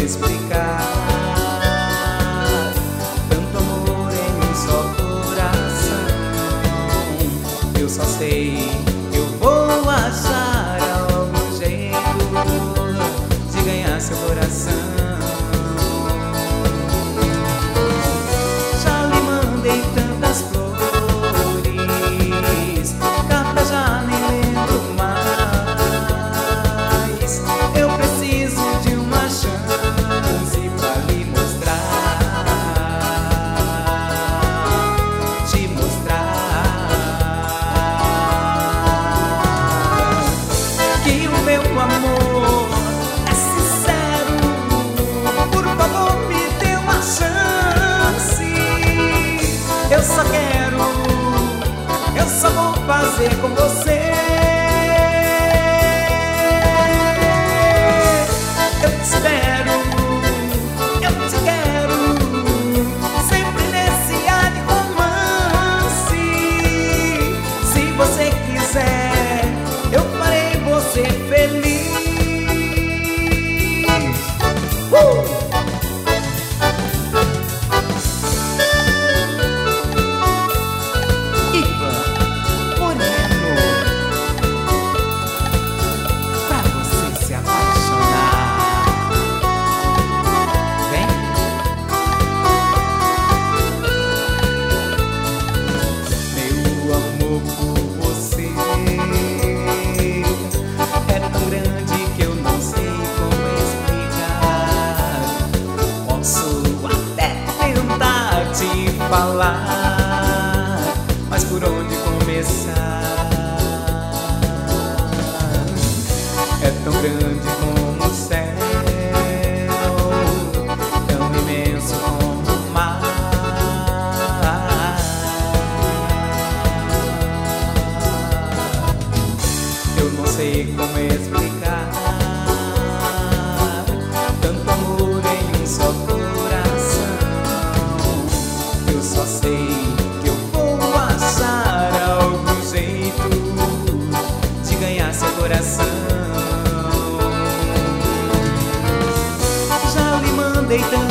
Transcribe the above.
explicar. Tanto amor em um só coração. Eu só sei que eu vou achar algum jeito de ganhar seu coração. Já lhe mandei tantas flores, carta já nem lembro mais. Eu preciso de uma chance pra lhe mostrar, te mostrar que o meu amor é sincero. Por favor, me dê uma chance. Eu só quero, eu só vou fazer com você. Eu te espero, eu te quero, sempre nesse ar de romance. Se você quiser, eu farei você feliz. Ivan Moreno, pra você se apaixonar. Vem. Meu amor por você é tão grande que eu não sei como explicar. Posso até tentar te falar, mas por onde começar? É tão grande como o céu, tão imenso como o mar. Eu não sei como explicar tanto amor em um só coração. Eu só sei que eu vou achar algum jeito de ganhar seu coração. Já lhe mandei tanto